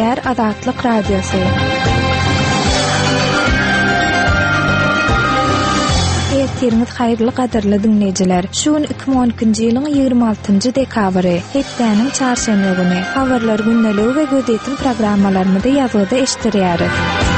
Däher Azatlyk Radiosu. Ertiriniz hayrly gaderly dinleyijiler. Şuun 2012-nji ýylyň 26-njy dekabry, Hetdäniň çarşembe güni habarlar günneligi we gözetim programmalaryny ýazyda eşitdirýäris.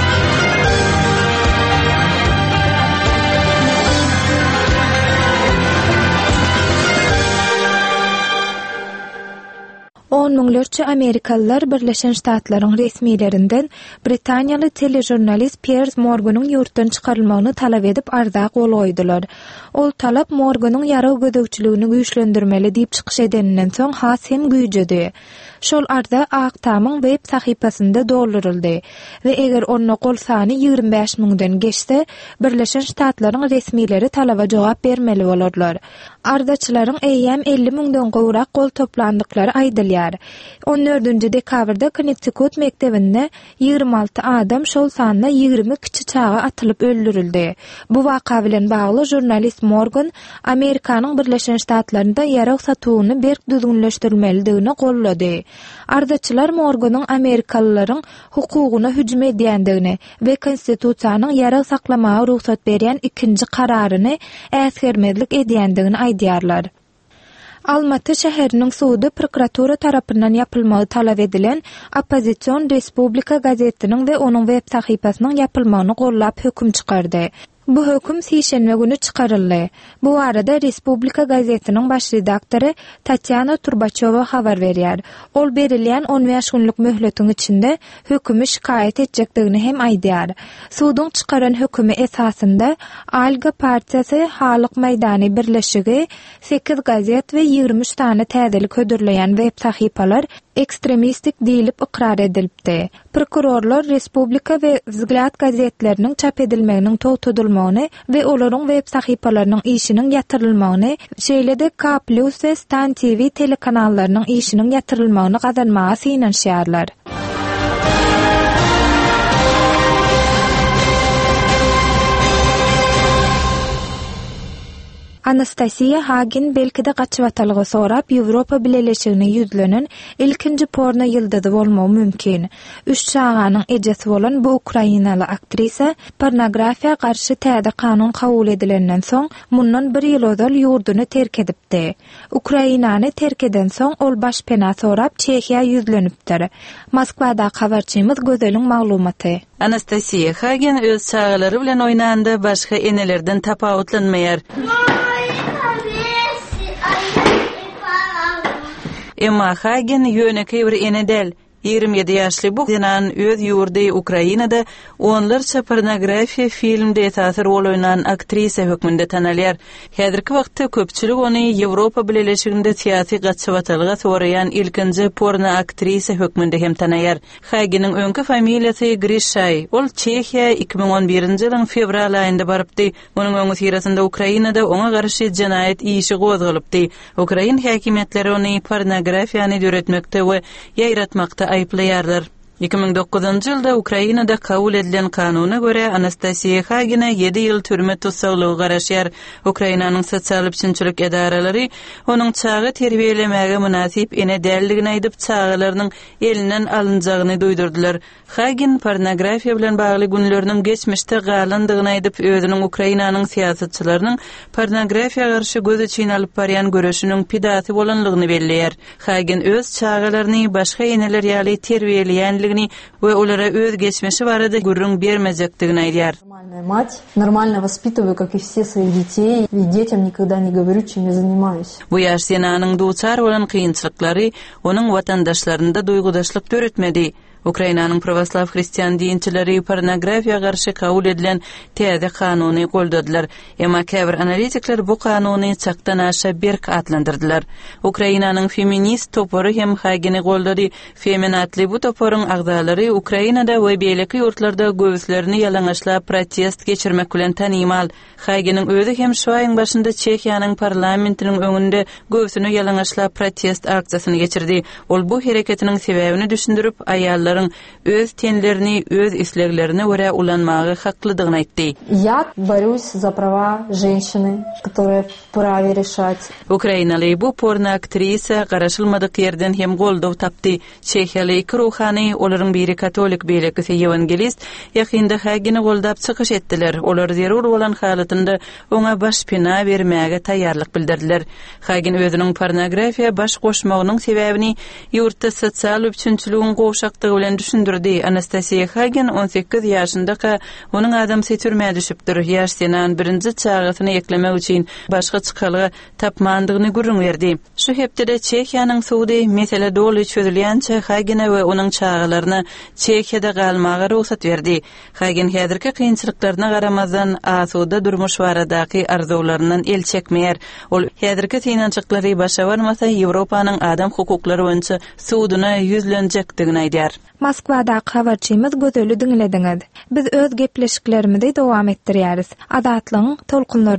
On miňlerçe Amerikalılar Birleşen Ştatlaryň resmiýlerinden Britaniýaly telejurnalist Piers Morganyň ýurtdan çykarylmagyny talap edip arza gol goýdular. Ol talap Morganyň ýara gödökçiligini güýçlendirmeli diýip çykyş edeninden soň has hem güýjedi. Şol arda Aktamyň web sahypasynda dolduruldy we eger onu gol sany 25 000-den geçse, Birleşen Ştatlaryň resmiýleri talaba jogap bermeli bolarlar. Ardaçylaryň eýem 50 000-den gowrak gol toplandyklary aýdylýar. 14-nji dekabrda Connecticut mektebinde 26 adam şol sanyna 20 kiçi çağa atylyp öldürildi. Bu waka bilen bagly jurnalist Morgan Amerikanyň Birleşen Ştatlarynda ýara satuwyny berk düzgünleşdirilmelidigini gollady. Ardaçylar Morganyň Amerikalılaryň hukugyna hüjüm edýändigini we konstitusiýanyň ýara saklamagy ruhsat berýän ikinji kararyny äsgermezlik edýändigini aýdýarlar. Almaty şäheriniň sudy prokuratura tarapyndan ýapylmagy talap edilen Opposition Respublika gazetiniň we onuň web sahypasynyň ýapylmagyny gollap höküm çykardy. Bu höküm sişenme günü çykaryldy. Bu arada Respublika gazetiniň baş redaktory Tatyana Turbaçova habar berýär. Ol berilýän 15 günlük möhletiň içinde hökümi şikayet etjekdigini hem aýdýar. Sudyň çykaran hökümi esasında Alga Partiýasy, Halyk Meýdany birleşigi, 8 gazet we 23 tane täzelik hödürleýän web sahypalar ekstremistik diýilip ikrar edilipdi. Prokurorlar Respublika we Vzglad gazetleriniň çap edilmeginiň togtadylmagyny we olaryň web sahypalarynyň işiniň ýatyrylmagyny, şeýle-de K+ we Stan TV telekanallarynyň işiniň ýatyrylmagyny gazanmaga synanýarlar. Anastasia Hagin belki de gaçywatalgy sorap Ýewropa Birleşigine ýüzlenen ilkinji porno ýyldyzy bolmagy mümkin. 3 çağanyň ejesi bolan bu Ukrainaly aktrisa pornografiýa garşy täze kanun kabul edilenden soň mundan 1 ýyl özel ýurduny terk edipdi. Ukrainany terk eden soň ol başpena sorap Çekiýa ýüzlenipdir. Moskwada habarçymyz Gözeliň maglumaty. Anastasia Hagin öz çağalary bilen oýnanda başga enelerden tapawutlanmaýar. Emma Hagin ýöneki bir enedel. 27 ýaşly bu dinan öz ýurdy Ukrainada onlarça pornografiýa filmde esasy rol oýnan aktrisa hökmünde tanalýar. Häzirki wagtda köpçülik ony Ýewropa Birleşiginde siýasy gaçywatalga soraýan ilkinji porno aktrisa hökmünde hem tanalýar. Haginiň öňki familiýasy Grishay. Ol Çekiýa 2011-nji ýylyň fevral aýynda barypdy. Onuň öňü sirasynda Ukrainada oňa garşy jinaýat işi gozgalypdy. Ukrain häkimetleri ony pornografiýany döretmekde we ýaýratmakda aýplaýarlar. 2009-njy ýylda Ukrainada kabul edilen kanuna göre Anastasia Hagina 7 ýyl türme tutsaglygy garaşýar. Ukrainanyň sosial üçinçilik edaralary onuň çağı terbiýelemäge münasip ene däldigini aýdyp çağalarynyň elinden alynjagyny duýdurdylar. Hagin pornografiýa bilen bagly günleriniň geçmişde galandygyny aýdyp özüniň Ukrainanyň siýasatçylarynyň pornografiýa garşy göz içine alyp barýan görüşiniň pidasy bolanlygyny belleýär. Hagin öz çağalaryny başga eneler ýaly terbiýeleýän ve olara öz geçmişi barada gurrun bermejekdigini aýdýar. Нормальная мать, нормально воспитываю, как и все своих детей, и детям никогда не говорю, чем я занимаюсь. Bu ýaş senanyň duçar bolan kynçylyklary onuň watandaşlarynda duýgudaşlyk töretmedi. Ukrainanyň provaslav hristiýan dinçileri pornografiýa garşy kabul edilen täze kanuny goldadylar. Emma käbir analitikler bu kanuny çakdan aşa berk atlandyrdylar. Ukrainanyň feminist topory hem Hagini goldady. Feminatly bu toporyň agdalary Ukrainada we beýleki ýurtlarda göwüslerini ýalaňaçlap protest geçirmek bilen tanymal. Haginiň özü hem şu aýyň başynda Çekiýanyň parlamentiniň öňünde göwüsini ýalaňaçlap protest aksiýasyny geçirdi. Ol bu hereketiniň sebäbini düşündirip aýallaryň uşaklaryň öz tenlerini, öz isleglerini görä ulanmagy haklydygyny aýtdy. Я борюсь за права женщины, которые вправе решать. Ukrainaly bu porno aktrisa garaşylmadyk ýerden hem goldaw tapdy. Çehiýaly ruhany, olaryň biri katolik beýleki evangelist, ýakynda hägini goldap çykyş etdiler. Olar zerur bolan halatynda oňa baş pina bermäge taýýarlyk bildirdiler. Hägin özüniň pornografiýa baş goşmagynyň sebäbini ýurtda sosial üçinçiligiň goşakdygy bilen düşündirdi. Anastasiya Hägin 18 ýaşynda onuň adam setürmäge düşüpdir. Ýaş senan birinji çağatyny eklemek üçin başga çykalyga tapmandygyny görüňlerdi. Şu hepde Çehiýanyň suwdy mesele doly çözülýänçe Hägine we onuň çağalaryna Çehiýada galmagy ruhsat berdi. Hägin häzirki kynçylyklaryna garamazdan asuda durmuş baradaky arzularynyň el çekmeýär. Ol häzirki synançyklary başa barmasa Ýewropanyň adam hukuklary boýunça suwdyna ýüzlenjekdigini aýdýar. Moskwadaky habarçymyz gözeli diňlediňiz. Biz öz gepleşiklerimizi dowam etdirýäris. Adatlyň tolkunlary